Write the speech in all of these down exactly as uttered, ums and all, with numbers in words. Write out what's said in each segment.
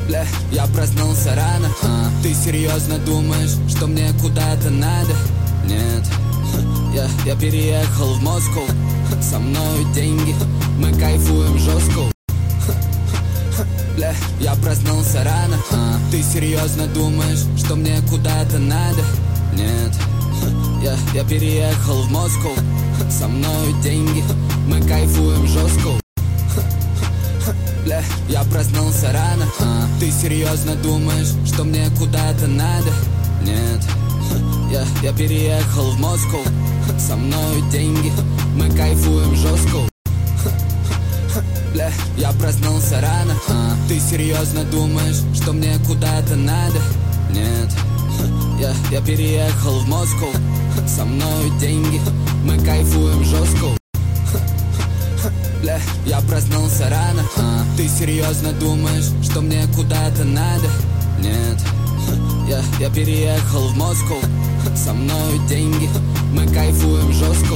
Бля, я проснулся рано. а, Ты серьезно думаешь, что мне куда-то надо? Нет, я, я переехал в Москву. Со мною деньги, мы кайфуем жестко. Бля, я проснулся рано. а, Ты серьезно думаешь, что мне куда-то надо? Нет, я, я переехал в Москву. Со мною деньги, мы кайфуем жестко. Бля, я проснулся рано. а, Ты серьезно думаешь, что мне куда-то надо? Нет, я, я переехал в Москву. Со мною деньги, мы кайфуем жестко. Бля, я проснулся рано. а, Ты серьезно думаешь, что мне куда-то надо? Нет, я, я переехал в Москву. Со мною деньги, мы кайфуем жестко. Бля, я проснулся рано. а, Ты серьезно думаешь, что мне куда-то надо? Нет, я, я переехал в Москву. Со мною деньги, мы кайфуем жестко.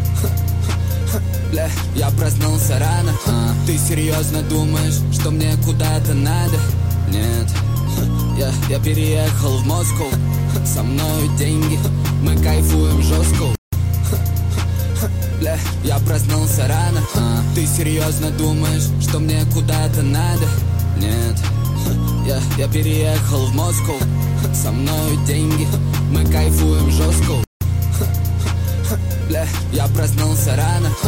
Бля, я проснулся рано. а, Ты серьезно думаешь, что мне куда-то надо? Нет, я, я переехал в Москву. Со мною деньги, мы кайфуем жестко. Бля, я проснулся рано. а, Ты серьезно думаешь, что мне куда-то надо? Нет, я, я переехал в Москву. Со мною деньги, мы кайфуем жестко. Бля, я проснулся рано.